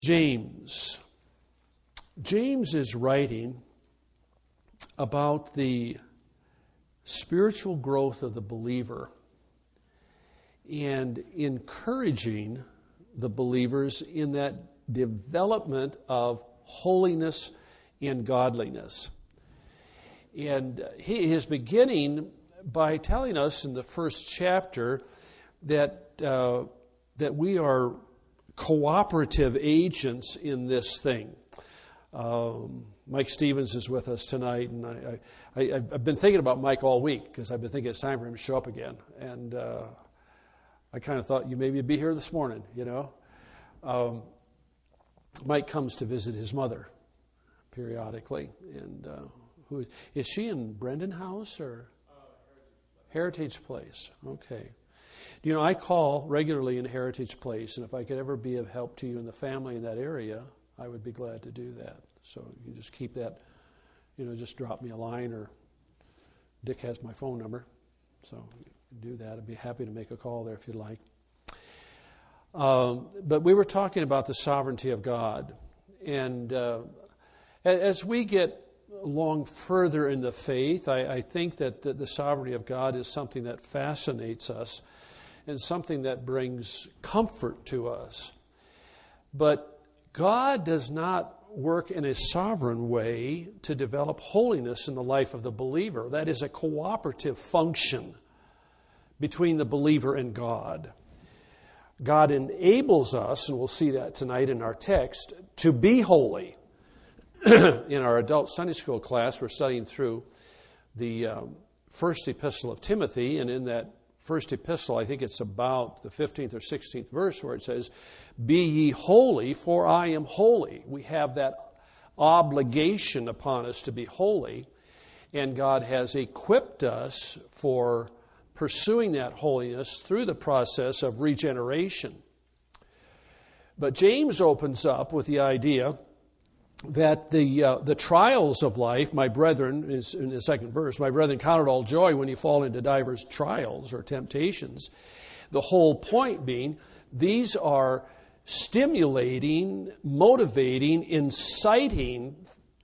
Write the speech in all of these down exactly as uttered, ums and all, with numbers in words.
James. James is writing about the spiritual growth of the believer and encouraging the believers in that development of holiness and godliness. And he is beginning by telling us in the first chapter that uh, that we are cooperative agents in this thing. Um, Mike Stevens is with us tonight, and I, I, I, I've been thinking about Mike all week because I've been thinking it's time for him to show up again. And uh, I kind of thought you maybe you'd be here this morning, you know. Um, Mike comes to visit his mother periodically, and uh, who is she in Brendan House or uh, Heritage Place? Okay. You know, I call regularly in Heritage Place, and if I could ever be of help to you and the family in that area, I would be glad to do that. So you just keep that, you know, just drop me a line, or Dick has my phone number, so do that. I'd be happy to make a call there if you'd like. Um, but we were talking about the sovereignty of God, and uh, as we get along further in the faith, I, I think that the, the sovereignty of God is something that fascinates us and something that brings comfort to us. But God does not work in a sovereign way to develop holiness in the life of the believer. That is a cooperative function between the believer and God. God enables us, and we'll see that tonight in our text, to be holy. In our adult Sunday school class, we're studying through the um, first epistle of Timothy, and in that first epistle, I think it's about the fifteenth or sixteenth verse where it says, "Be ye holy, for I am holy." We have that obligation upon us to be holy, and God has equipped us for pursuing that holiness through the process of regeneration. But James opens up with the idea that the uh, the trials of life, my brethren, is in the second verse, my brethren, count it all joy when you fall into divers trials or temptations. The whole point being, these are stimulating, motivating, inciting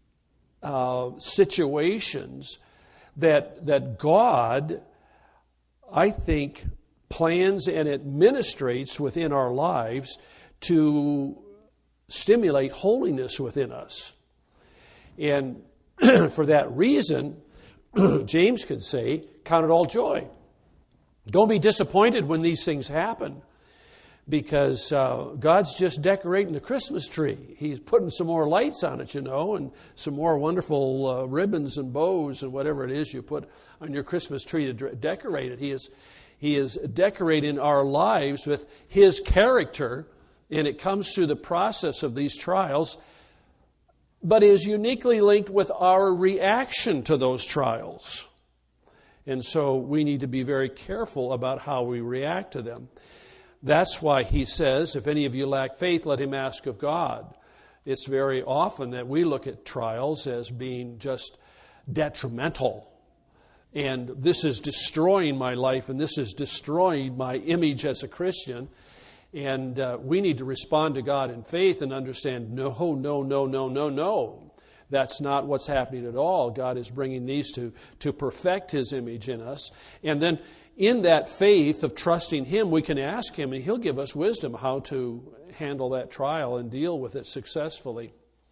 uh, situations that that God, I think, plans and administrates within our lives to stimulate holiness within us. And for that reason, James could say, count it all joy. Don't be disappointed when these things happen, because uh, God's just decorating the Christmas tree. He's putting some more lights on it, you know, and some more wonderful uh, ribbons and bows and whatever it is you put on your Christmas tree to decorate it. He is, he is decorating our lives with His character, and it comes through the process of these trials, but is uniquely linked with our reaction to those trials. And so we need to be very careful about how we react to them. That's why he says, if any of you lack faith, let him ask of God. It's very often that we look at trials as being just detrimental. And this is destroying my life, and this is destroying my image as a Christian. And uh, we need to respond to God in faith and understand, no, no, no, no, no, no. That's not what's happening at all. God is bringing these to, to perfect His image in us. And then in that faith of trusting Him, we can ask Him, and He'll give us wisdom how to handle that trial and deal with it successfully.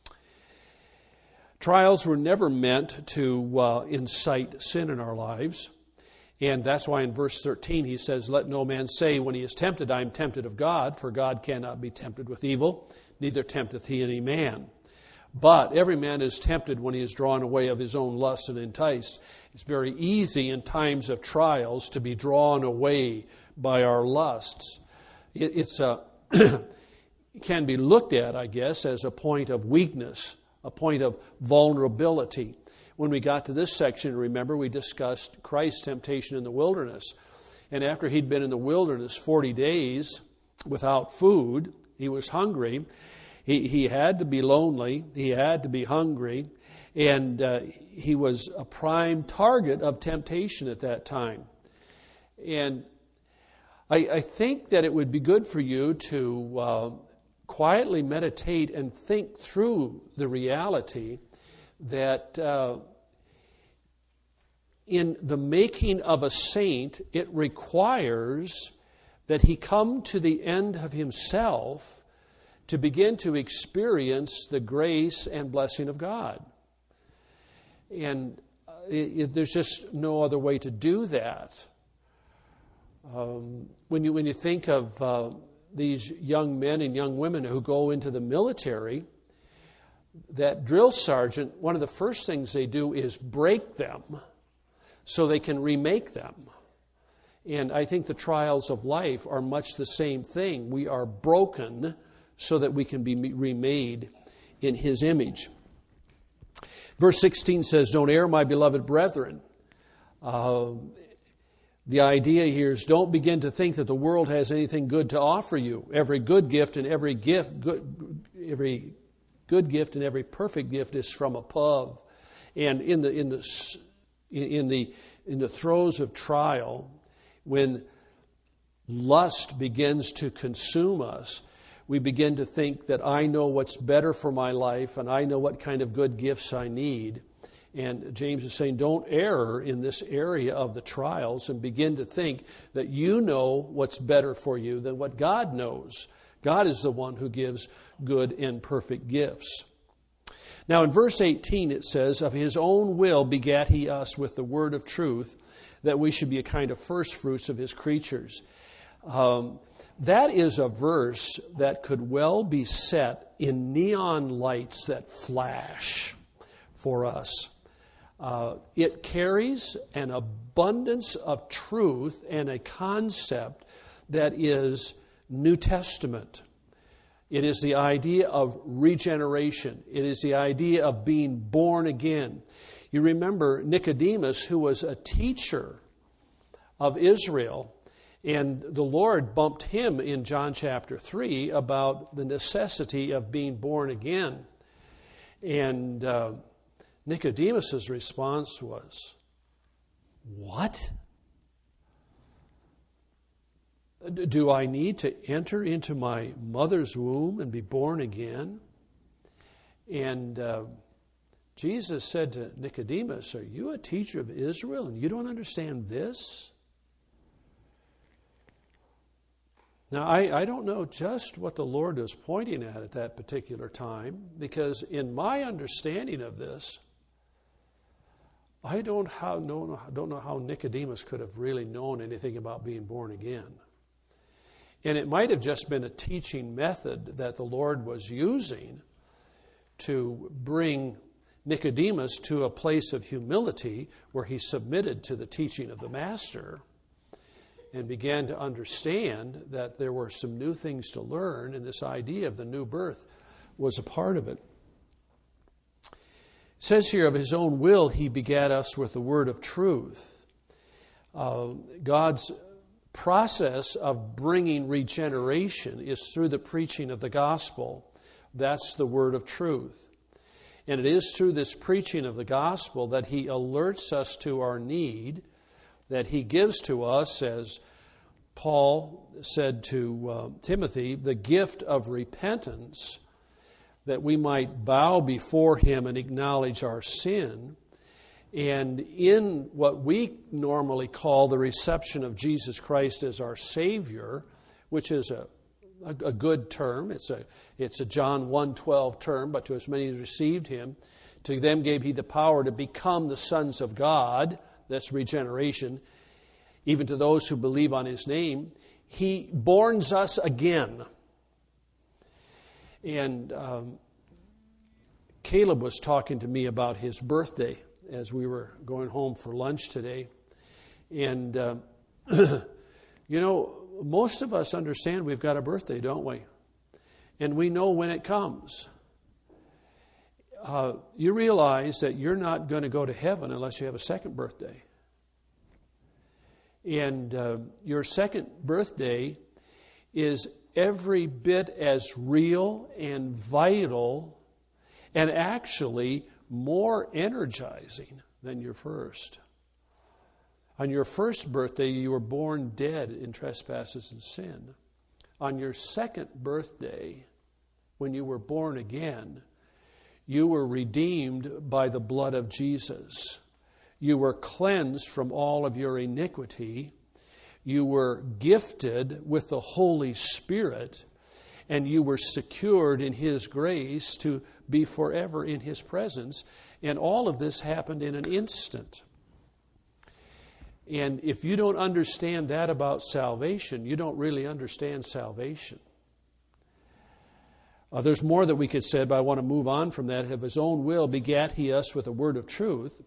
Trials were never meant to uh, incite sin in our lives. And that's why in verse thirteen he says, let no man say when he is tempted, I am tempted of God, for God cannot be tempted with evil, neither tempteth He any man. But every man is tempted when he is drawn away of his own lust and enticed. It's very easy in times of trials to be drawn away by our lusts. It, it's a, can be looked at, I guess, as a point of weakness, a point of vulnerability. When we got to this section, remember, we discussed Christ's temptation in the wilderness. And after he'd been in the wilderness forty days without food, he was hungry. He, he had to be lonely. He had to be hungry. And uh, he was a prime target of temptation at that time. And I, I think that it would be good for you to uh, quietly meditate and think through the reality that uh, in the making of a saint, it requires that he come to the end of himself to begin to experience the grace and blessing of God. And it, it, there's just no other way to do that. Um, when you when you think of uh, these young men and young women who go into the military, that drill sergeant, one of the first things they do is break them so they can remake them. And I think the trials of life are much the same thing. We are broken so that we can be remade in His image. Verse sixteen says, "Don't err, my beloved brethren." Uh, the idea here is don't begin to think that the world has anything good to offer you. Every good gift and every gift, good, every good gift and every perfect gift is from above. And in the in the in the in the throes of trial, when lust begins to consume us, we begin to think that I know what's better for my life and I know what kind of good gifts I need. And James is saying, don't err in this area of the trials and begin to think that you know what's better for you than what God knows. God is the one who gives good and perfect gifts. Now in verse eighteen it says, "Of His own will begat He us with the word of truth, that we should be a kind of first fruits of His creatures." Um, that is a verse that could well be set in neon lights that flash for us. Uh, it carries an abundance of truth and a concept that is New Testament. It is the idea of regeneration. It is the idea of being born again. You remember Nicodemus, who was a teacher of Israel, and the Lord bumped him in John chapter three about the necessity of being born again. And uh, Nicodemus's response was, "What? Do I need to enter into my mother's womb and be born again?" And uh, Jesus said to Nicodemus, "Are you a teacher of Israel and you don't understand this?" Now, I, I don't know just what the Lord was pointing at at that particular time, because in my understanding of this, I don't, how, know, don't know how Nicodemus could have really known anything about being born again. And it might have just been a teaching method that the Lord was using to bring Nicodemus to a place of humility where he submitted to the teaching of the Master and began to understand that there were some new things to learn, and this idea of the new birth was a part of it. It says here, "Of His own will He begat us with the word of truth." Uh, God's process of bringing regeneration is through the preaching of the gospel. That's the word of truth. And it is through this preaching of the gospel that He alerts us to our need, that He gives to us, as Paul said to uh, Timothy, the gift of repentance, that we might bow before Him and acknowledge our sin. And in what we normally call the reception of Jesus Christ as our Savior, which is a, a, a good term, it's a, it's a John one twelve term, but to as many as received Him, to them gave He the power to become the sons of God. That's regeneration. Even to those who believe on His name, He borns us again. And um, Caleb was talking to me about his birthday as we were going home for lunch today. And, uh, you know, most of us understand we've got a birthday, don't we? And we know when it comes. Uh, you realize that you're not going to go to heaven unless you have a second birthday. And uh, your second birthday is every bit as real and vital and actually more energizing than your first. On your first birthday, you were born dead in trespasses and sin. On your second birthday, when you were born again, you were redeemed by the blood of Jesus. You were cleansed from all of your iniquity. You were gifted with the Holy Spirit, and you were secured in His grace to be forever in His presence. And all of this happened in an instant. And if you don't understand that about salvation, you don't really understand salvation. Uh, there's more that we could say, but I want to move on from that. Of His own will begat He us with a word of truth.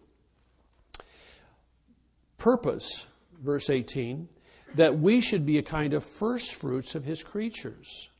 Purpose, verse eighteen, that we should be a kind of first fruits of His creatures.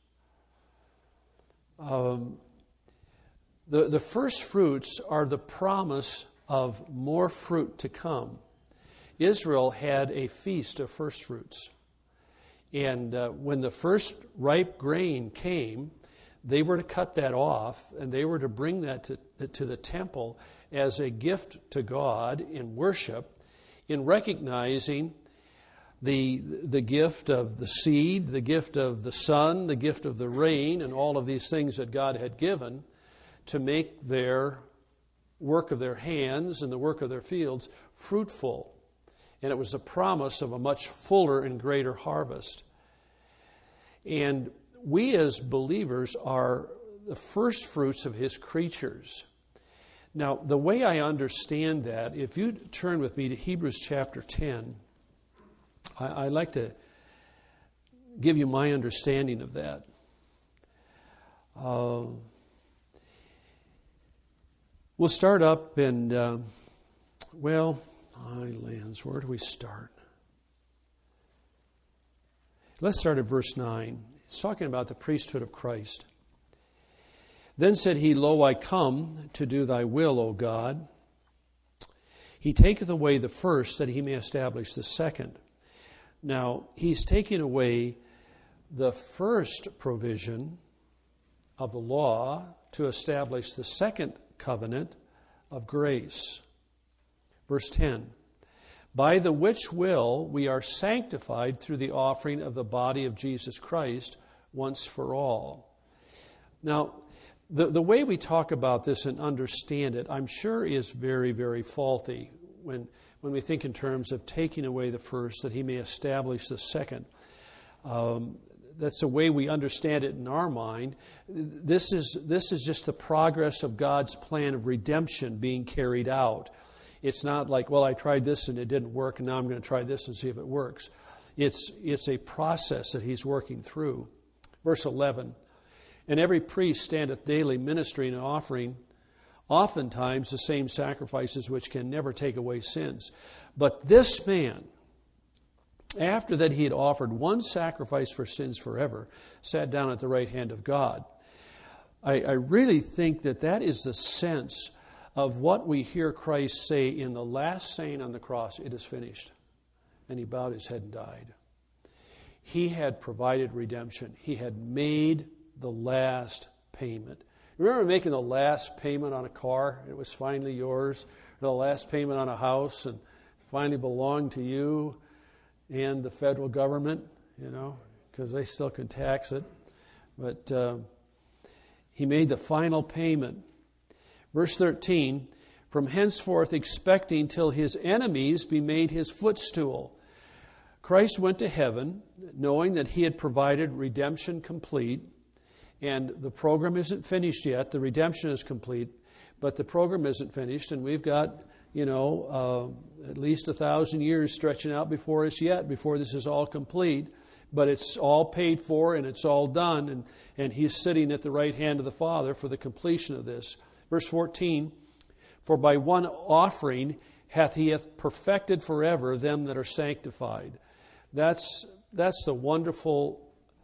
Um, the, the first fruits are the promise of more fruit to come. Israel had a feast of first fruits. And uh, when the first ripe grain came, they were to cut that off, and they were to bring that to, to the temple as a gift to God in worship, in recognizing the, the gift of the seed, the gift of the sun, the gift of the rain, and all of these things that God had given to make their work of their hands and the work of their fields fruitful. And it was a promise of a much fuller and greater harvest. And we as believers are the first fruits of His creatures. Now, the way I understand that, if you turn with me to Hebrews chapter ten, I, I'd like to give you my understanding of that. Uh, we'll start up in, uh, well... My lands, where do we start? Let's start at verse nine. It's talking about the priesthood of Christ. Then said he, Lo, I come to do thy will, O God. He taketh away the first, that he may establish the second. Now, he's taking away the first provision of the law to establish the second covenant of grace. Verse ten, by the which will we are sanctified through the offering of the body of Jesus Christ once for all. Now, the, the way we talk about this and understand it, I'm sure is very, very faulty when, when we think in terms of taking away the first that he may establish the second. Um, that's the way we understand it in our mind. This is, this is just the progress of God's plan of redemption being carried out. It's not like, well, I tried this and it didn't work, and now I'm going to try this and see if it works. It's, it's a process that He's working through. Verse eleven, and every priest standeth daily ministering and offering oftentimes the same sacrifices which can never take away sins. But this man, after that he had offered one sacrifice for sins forever, sat down at the right hand of God. I, I really think that that is the sense of what we hear Christ say in the last saying on the cross, it is finished. And He bowed His head and died. He had provided redemption. He had made the last payment. Remember making the last payment on a car? It was finally yours. Or the last payment on a house and finally belonged to you and the federal government, you know, because they still can tax it. But uh, He made the final payment. Verse thirteen, from henceforth expecting till His enemies be made His footstool. Christ went to heaven knowing that He had provided redemption complete, and the program isn't finished yet. The redemption is complete, but the program isn't finished, and we've got, you know, uh, at least a thousand years stretching out before us yet, before this is all complete. But it's all paid for and it's all done, and, and He's sitting at the right hand of the Father for the completion of this. Verse fourteen, for by one offering hath He hath perfected forever them that are sanctified. That's, that's the wonderful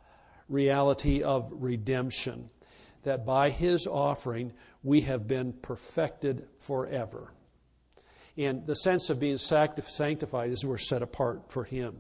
reality of redemption, that by His offering we have been perfected forever. And the sense of being sanctified is we're set apart for Him.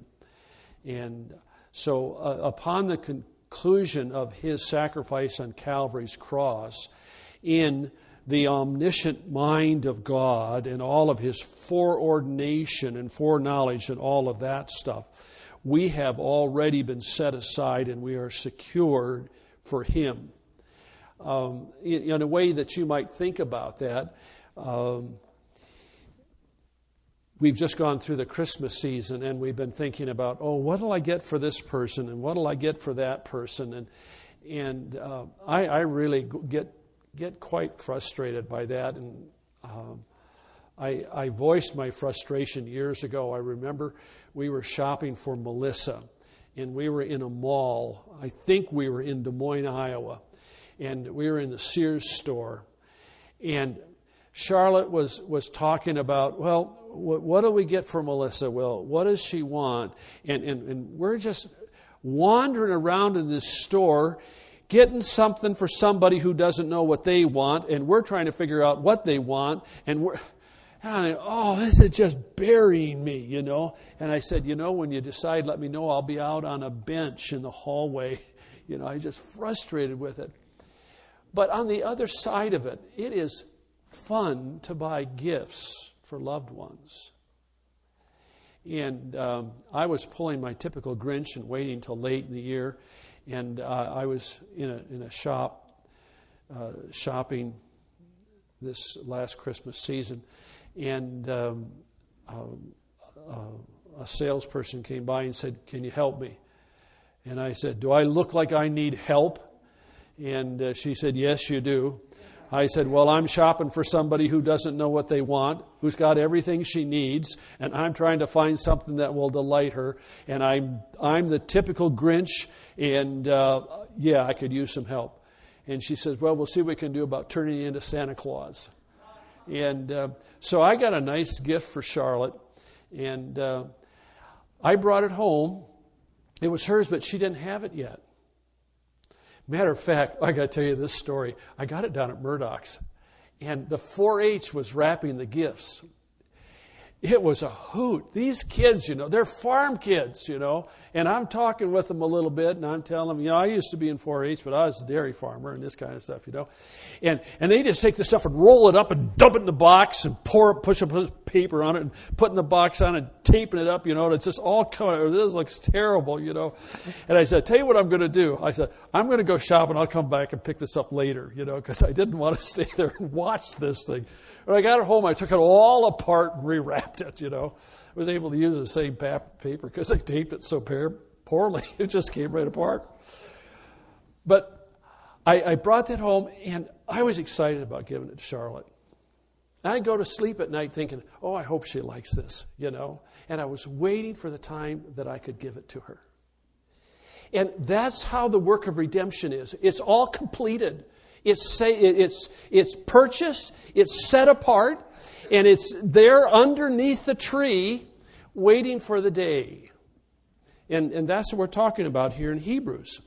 And so uh, upon the conclusion of His sacrifice on Calvary's cross, in the omniscient mind of God and all of His foreordination and foreknowledge and all of that stuff, we have already been set aside and we are secured for Him. um, in, in a way that you might think about that. Um, we've just gone through the Christmas season, and we've been thinking about, oh, what'll I get for this person, and what'll I get for that person, and and uh, I, I really get get quite frustrated by that, and um, I, I voiced my frustration years ago. I remember we were shopping for Melissa, and we were in a mall. I think we were in Des Moines, Iowa, and we were in the Sears store, and Charlotte was was talking about, well, what, what do we get for Melissa? Well, what does she want? And, and and we're just wandering around in this store, getting something for somebody who doesn't know what they want, and we're trying to figure out what they want, and we're, and I think, oh, this is just burying me, you know. And I said, you know, when you decide, let me know. I'll be out on a bench in the hallway. You know, I just frustrated with it. But on the other side of it, it is fun to buy gifts for loved ones. And um, I was pulling my typical Grinch and waiting till late in the year, and uh, I was in a in a shop uh, shopping this last Christmas season, and um, um, uh, a salesperson came by and said, "Can you help me?" And I said, "Do I look like I need help?" And uh, she said, "Yes, you do." I said, well, I'm shopping for somebody who doesn't know what they want, who's got everything she needs, and I'm trying to find something that will delight her. And I'm I'm the typical Grinch, and uh, yeah, I could use some help. And she says, well, we'll see what we can do about turning you into Santa Claus. And uh, so I got a nice gift for Charlotte, and uh, I brought it home. It was hers, but she didn't have it yet. Matter of fact, I got to tell you this story. I got it down at Murdoch's, and the four H was wrapping the gifts. It was a hoot. These kids, you know, they're farm kids, you know, and I'm talking with them a little bit, and I'm telling them, you know, I used to be in four H, but I was a dairy farmer and this kind of stuff, you know. And and they just take the stuff and roll it up and dump it in the box and pour it, push a paper on it and put in the box on it, taping it up, you know, and it's just all coming, this looks terrible, you know. And I said, tell you what I'm going to do. I said, I'm going to go shop and I'll come back and pick this up later, you know, because I didn't want to stay there and watch this thing. When I got it home, I took it all apart and rewrapped it, you know. I was able to use the same paper because I taped it so poorly. It just came right apart. But I, I brought that home, and I was excited about giving it to Charlotte. And I'd go to sleep at night thinking, oh, I hope she likes this, you know. And I was waiting for the time that I could give it to her. And that's how the work of redemption is. It's all completed. It's say, it's it's purchased, it's set apart, and it's there underneath the tree waiting for the day. And and that's what we're talking about here in Hebrews.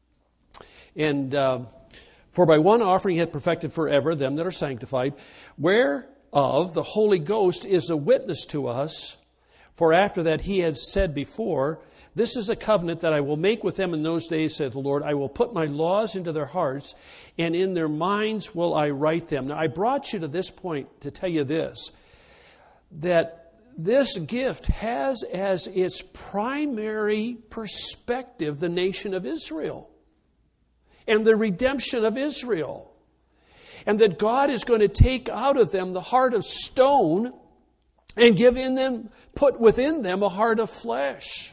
And uh, for by one offering he hath perfected forever them that are sanctified, whereof the Holy Ghost is a witness to us. For after that he had said before, this is a covenant that I will make with them in those days, saith the Lord. I will put my laws into their hearts, and in their minds will I write them. Now, I brought you to this point to tell you this, that this gift has as its primary perspective the nation of Israel and the redemption of Israel. And that God is going to take out of them the heart of stone and give in them, put within them a heart of flesh.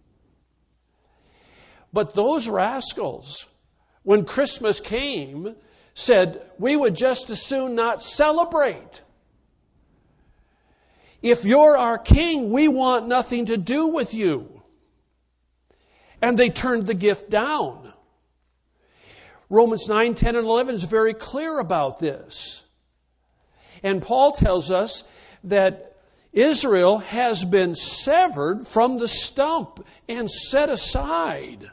But those rascals, when Christmas came, said, we would just as soon not celebrate. If you're our king, we want nothing to do with you. And they turned the gift down. Romans nine, ten, and eleven is very clear about this. And Paul tells us that Israel has been severed from the stump and set aside.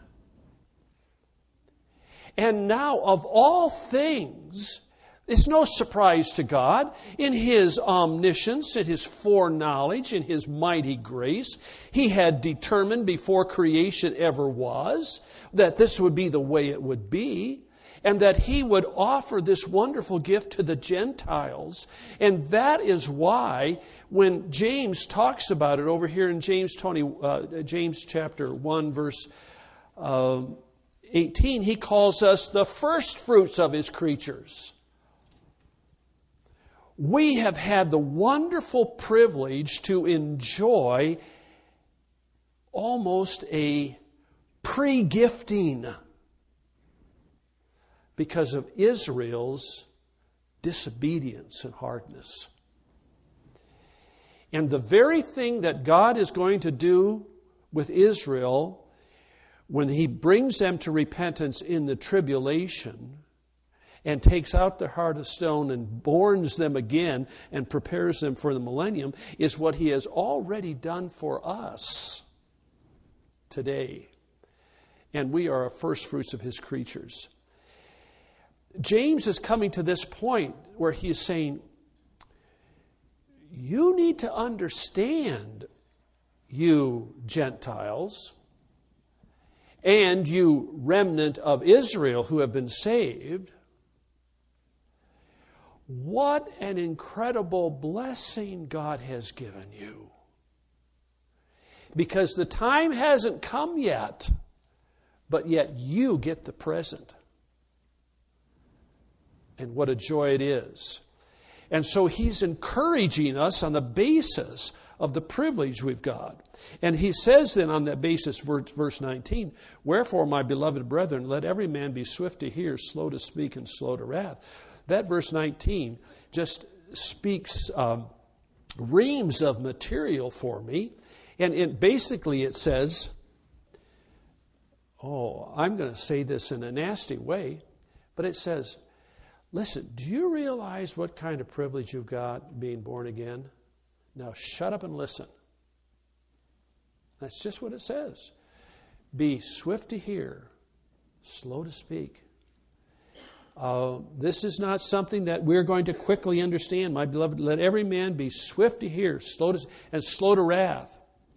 And now, of all things, it's no surprise to God, in His omniscience, in His foreknowledge, in His mighty grace, He had determined before creation ever was that this would be the way it would be, and that He would offer this wonderful gift to the Gentiles. And that is why, when James talks about it over here in James, twenty, uh, James chapter one, verse Uh, eighteen, he calls us the first fruits of his creatures. We have had the wonderful privilege to enjoy almost a pre-gifting because of Israel's disobedience and hardness. And the very thing that God is going to do with Israel when He brings them to repentance in the tribulation and takes out their heart of stone and borns them again and prepares them for the millennium is what He has already done for us today. And we are first fruits of His creatures. James is coming to this point where he is saying, you need to understand, you Gentiles, and you remnant of Israel who have been saved, what an incredible blessing God has given you. Because the time hasn't come yet, but yet you get the present. And what a joy it is. And so he's encouraging us on the basis of the privilege we've got. And he says then on that basis, verse nineteen, wherefore, my beloved brethren, let every man be swift to hear, slow to speak, and slow to wrath. That verse nineteen just speaks um, reams of material for me. And it, basically it says, oh, I'm going to say this in a nasty way, but it says, listen, do you realize what kind of privilege you've got being born again? Now shut up and listen. That's just what it says. Be swift to hear, slow to speak. Uh, this is not something that we're going to quickly understand. My beloved, let every man be swift to hear, slow to, and slow to wrath.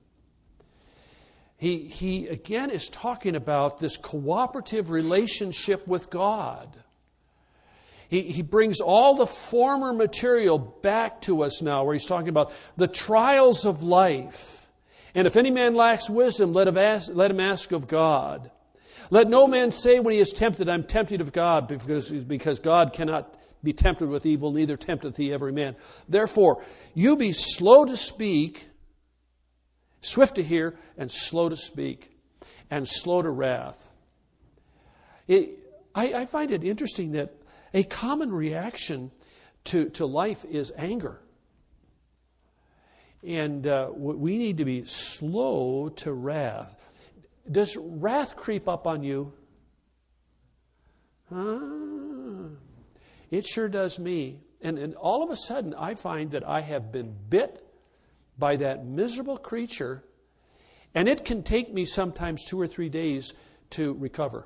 He, he again is talking about this cooperative relationship with God. He, he brings all the former material back to us now, where he's talking about the trials of life. And if any man lacks wisdom, let him ask, let him ask of God. Let no man say when he is tempted, I'm tempted of God, because, because God cannot be tempted with evil, neither tempteth he every man. Therefore, you be slow to speak, swift to hear, and slow to speak, and slow to wrath. It, I, I find it interesting that a common reaction to, to life is anger. And uh, we need to be slow to wrath. Does wrath creep up on you? Ah, it sure does me. And, and all of a sudden, I find that I have been bit by that miserable creature, and it can take me sometimes two or three days to recover.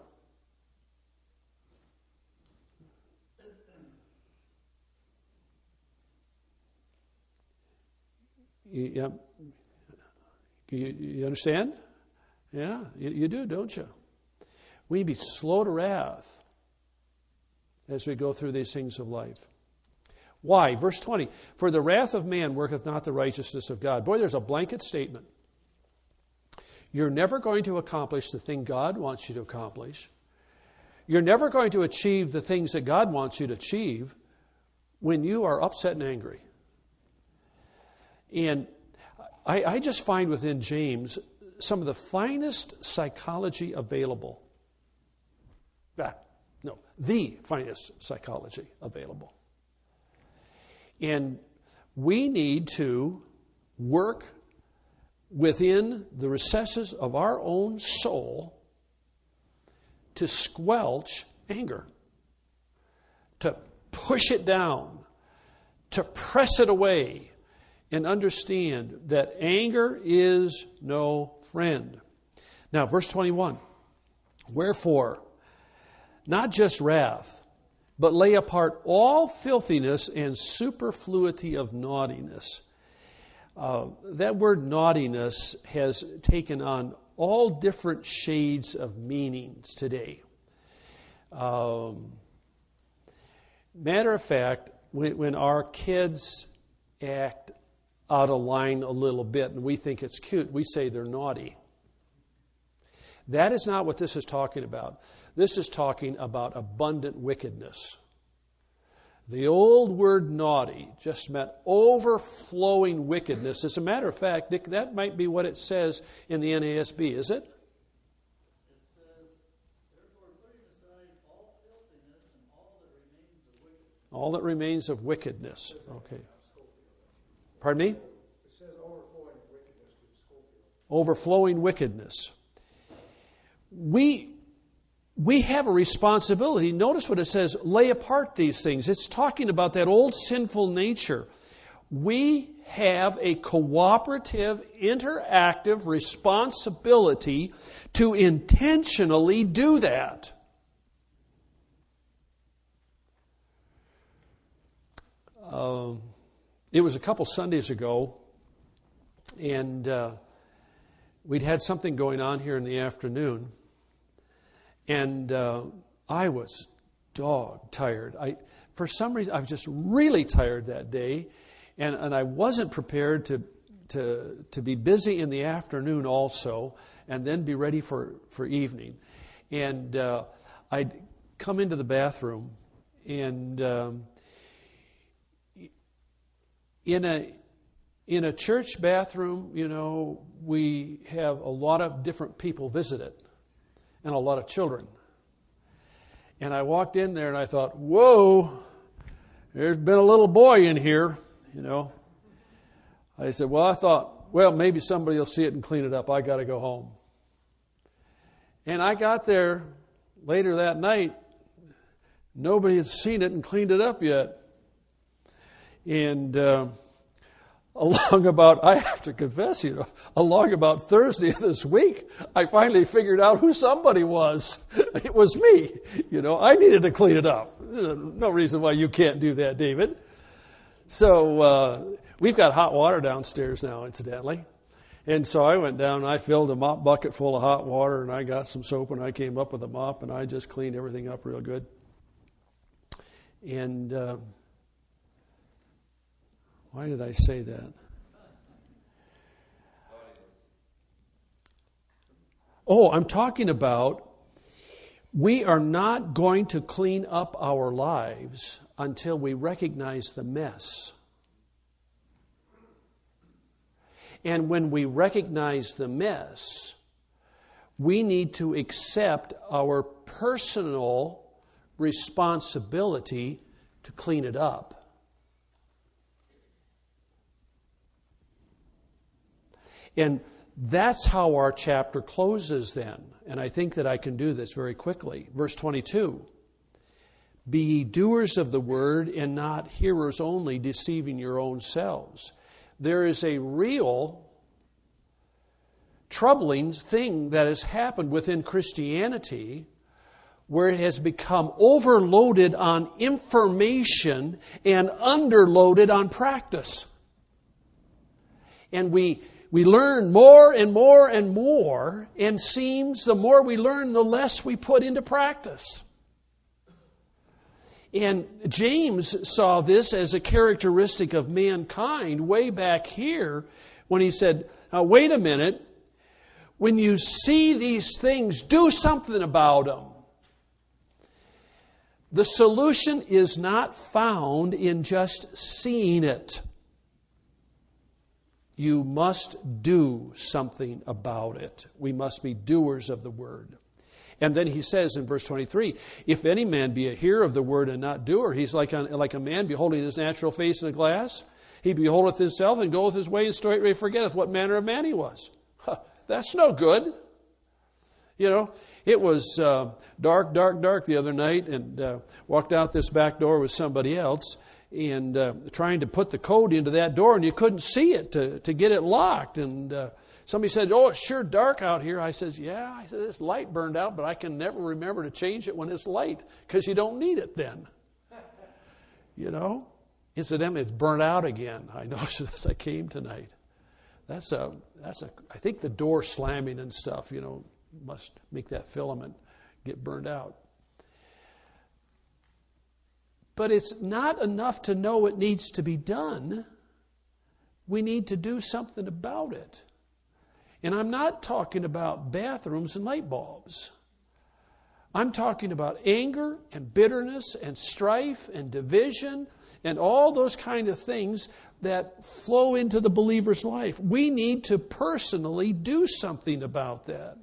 Yeah. You, you understand? Yeah, you, you do, don't you? We need to be slow to wrath as we go through these things of life. Why? Verse twenty, for the wrath of man worketh not the righteousness of God. Boy, there's a blanket statement. You're never going to accomplish the thing God wants you to accomplish. You're never going to achieve the things that God wants you to achieve when you are upset and angry. And I, I just find within James some of the finest psychology available. Ah, no, the finest psychology available. And we need to work within the recesses of our own soul to squelch anger, to push it down, to press it away, and understand that anger is no friend. Now, verse twenty-one. Wherefore, not just wrath, but lay apart all filthiness and superfluity of naughtiness. Uh, that word naughtiness has taken on all different shades of meanings today. Um, matter of fact, when, when our kids act out of line a little bit and we think it's cute, we say they're naughty. That is not what this is talking about. This is talking about abundant wickedness. The old word naughty just meant overflowing wickedness. As a matter of fact, Dick, that might be what it says in the N A S B, is it? It says, therefore putting aside all filthiness and all that remains of wickedness. All that remains of wickedness. Okay. Pardon me? It says overflowing wickedness to Schofield. Overflowing wickedness. We... We have a responsibility. Notice what it says, lay apart these things. It's talking about that old sinful nature. We have a cooperative, interactive responsibility to intentionally do that. Um, it was a couple Sundays ago, and uh, we'd had something going on here in the afternoon. And uh, I was dog tired. I, for some reason, I was just really tired that day, and, and I wasn't prepared to to to be busy in the afternoon also, and then be ready for, for evening. And uh, I'd come into the bathroom, and um, in a in a church bathroom, you know, we have a lot of different people visit it. And a lot of children. And I walked in there and I thought, whoa, there's been a little boy in here, you know. I said, well, I thought, well, maybe somebody will see it and clean it up. I got to go home. And I got there later that night. Nobody had seen it and cleaned it up yet. And uh, along about, I have to confess, you know, along about Thursday of this week, I finally figured out who somebody was. It was me. You know, I needed to clean it up. No reason why you can't do that, David. So uh, we've got hot water downstairs now, incidentally. And so I went down and I filled a mop bucket full of hot water, and I got some soap, and I came up with a mop, and I just cleaned everything up real good. And uh, why did I say that? Oh, I'm talking about we are not going to clean up our lives until we recognize the mess. And when we recognize the mess, we need to accept our personal responsibility to clean it up. And that's how our chapter closes then. And I think that I can do this very quickly. Verse twenty-two. Be ye doers of the word and not hearers only, deceiving your own selves. There is a real troubling thing that has happened within Christianity where it has become overloaded on information and underloaded on practice. And we We learn more and more and more, and seems the more we learn, the less we put into practice. And James saw this as a characteristic of mankind way back here when he said, now wait a minute, when you see these things, do something about them. The solution is not found in just seeing it. You must do something about it. We must be doers of the word. And then he says in verse twenty-three, if any man be a hearer of the word and not doer, he's like a, like a man beholding his natural face in a glass. He beholdeth himself and goeth his way and straightway forgetteth what manner of man he was. Huh, that's no good. You know, it was uh, dark, dark, dark the other night, and uh, walked out this back door with somebody else, and uh, trying to put the code into that door, and you couldn't see it to, to get it locked. And uh, somebody said, oh, it's sure dark out here. I says, yeah, I said, this light burned out, but I can never remember to change it when it's light, because you don't need it then. You know? Incidentally, it's burnt out again. I noticed as I came tonight. That's a, that's a, I think the door slamming and stuff, you know, must make that filament get burned out. But it's not enough to know it needs to be done. We need to do something about it. And I'm not talking about bathrooms and light bulbs. I'm talking about anger and bitterness and strife and division and all those kind of things that flow into the believer's life. We need to personally do something about that.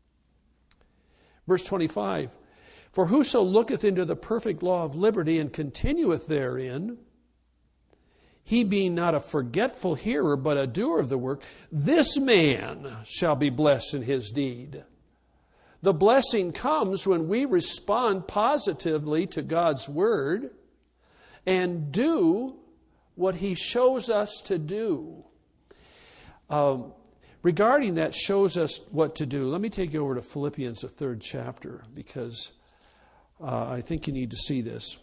Verse twenty-five, for whoso looketh into the perfect law of liberty and continueth therein, he being not a forgetful hearer, but a doer of the work, this man shall be blessed in his deed. The blessing comes when we respond positively to God's word and do what He shows us to do. Um, regarding that shows us what to do, let me take you over to Philippians, the third chapter, because uh, I think you need to see this.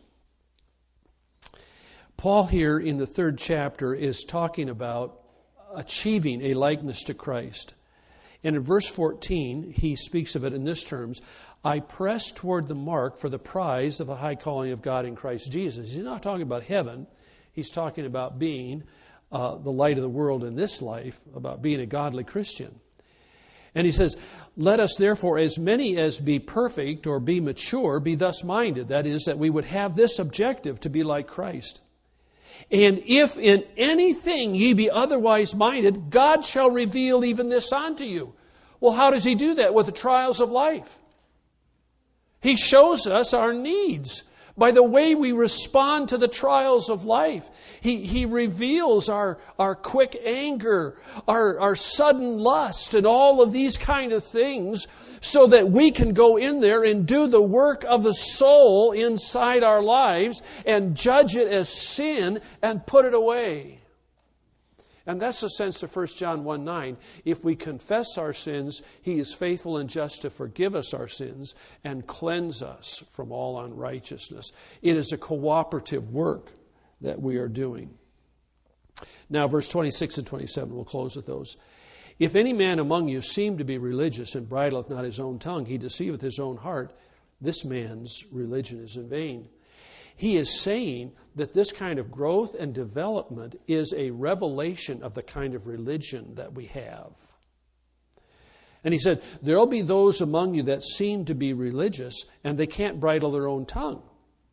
Paul here in the third chapter is talking about achieving a likeness to Christ. And in verse fourteen, he speaks of it in this terms, I press toward the mark for the prize of the high calling of God in Christ Jesus. He's not talking about heaven. He's talking about being uh, the light of the world in this life, about being a godly Christian. And he says, let us therefore, as many as be perfect or be mature, be thus minded. That is, that we would have this objective to be like Christ. And if in anything ye be otherwise minded, God shall reveal even this unto you. Well, how does He do that? With the trials of life. He shows us our needs by the way we respond to the trials of life. He, he reveals our, our quick anger, our, our sudden lust, and all of these kind of things so that we can go in there and do the work of the soul inside our lives and judge it as sin and put it away. And that's the sense of First John one nine. If we confess our sins, He is faithful and just to forgive us our sins and cleanse us from all unrighteousness. It is a cooperative work that we are doing. Now, verse twenty-six and twenty-seven, we'll close with those. If any man among you seem to be religious and bridleth not his own tongue, he deceiveth his own heart. This man's religion is in vain. He is saying that this kind of growth and development is a revelation of the kind of religion that we have. And he said, there'll be those among you that seem to be religious and they can't bridle their own tongue.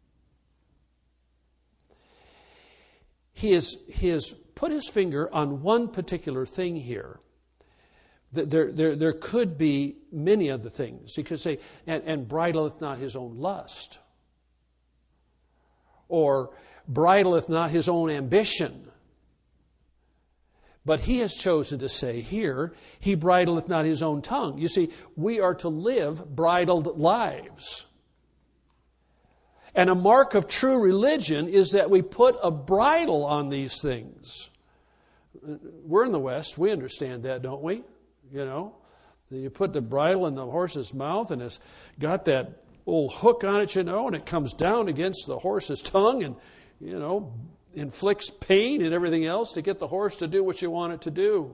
He has, he has put his finger on one particular thing here. There, there, there could be many other things. He could say, and, and bridleth not his own lust. Or bridleth not his own ambition. But he has chosen to say here, he bridleth not his own tongue. You see, we are to live bridled lives. And a mark of true religion is that we put a bridle on these things. We're in the West. We understand that, don't we? You know, you put the bridle in the horse's mouth and it's got that old hook on it, you know, and it comes down against the horse's tongue and, you know, inflicts pain and everything else to get the horse to do what you want it to do.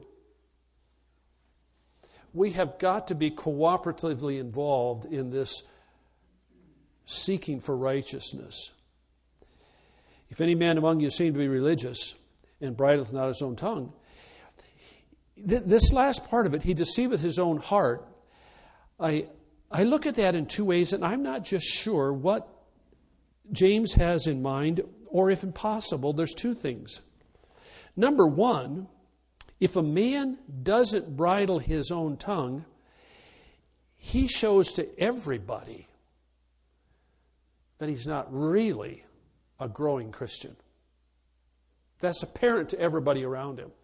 We have got to be cooperatively involved in this seeking for righteousness. If any man among you seem to be religious and bridleth not his own tongue, th- this last part of it, he deceiveth his own heart. I I look at that in two ways, and I'm not just sure what James has in mind, or if impossible, there's two things. Number one, if a man doesn't bridle his own tongue, he shows to everybody that he's not really a growing Christian. That's apparent to everybody around him.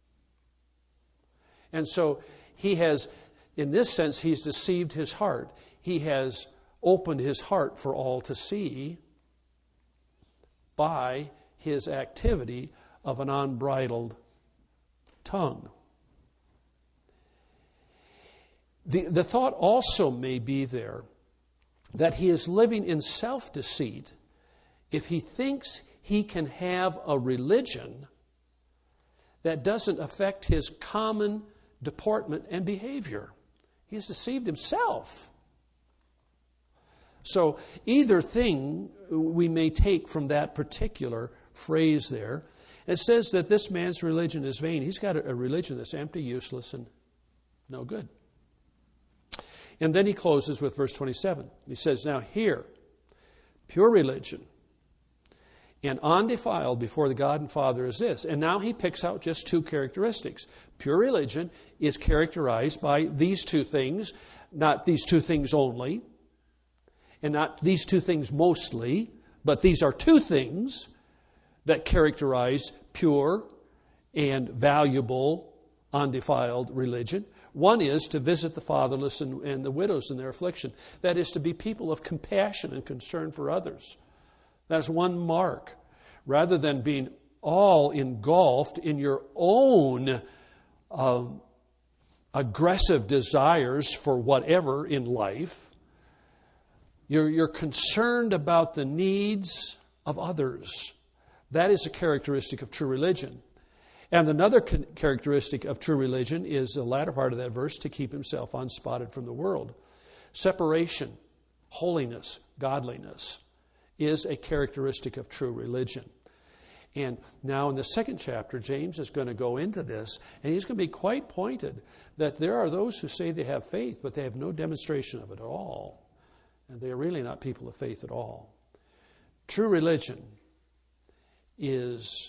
And so he has, in this sense, he's deceived his heart. He has opened his heart for all to see by his activity of an unbridled tongue. The, the thought also may be there that he is living in self-deceit if he thinks he can have a religion that doesn't affect his common deportment and behavior. He's deceived himself. So either thing we may take from that particular phrase there. It says that this man's religion is vain. He's got a, a religion that's empty, useless, and no good. And then he closes with verse twenty-seven. He says, now here, pure religion and undefiled before the God and Father is this. And now he picks out just two characteristics. Pure religion is characterized by these two things, not these two things only, and not these two things mostly, but these are two things that characterize pure and valuable, undefiled religion. One is to visit the fatherless and, and the widows in their affliction. That is to be people of compassion and concern for others. That's one mark. Rather than being all engulfed in your own um, aggressive desires for whatever in life, you're, you're concerned about the needs of others. That is a characteristic of true religion. And another characteristic of true religion is the latter part of that verse, to keep himself unspotted from the world. Separation, holiness, godliness is a characteristic of true religion. And now in the second chapter, James is going to go into this, and he's going to be quite pointed that there are those who say they have faith, but they have no demonstration of it at all. And they are really not people of faith at all. True religion is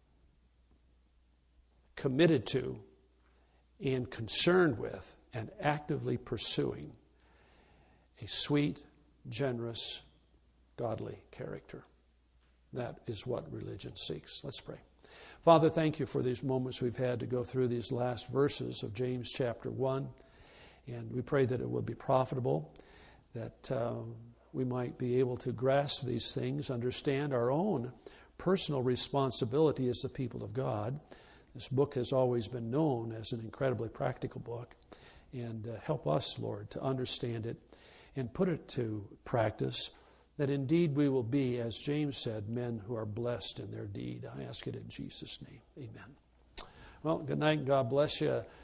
committed to and concerned with and actively pursuing a sweet, generous, godly character. That is what religion seeks. Let's pray. Father, thank you for these moments we've had to go through these last verses of James chapter one. And we pray that it will be profitable, that uh, we might be able to grasp these things, understand our own personal responsibility as the people of God. This book has always been known as an incredibly practical book. And uh, help us, Lord, to understand it and put it to practice, that indeed we will be, as James said, men who are blessed in their deed. I ask it in Jesus' name. Amen. Well, good night and God bless you.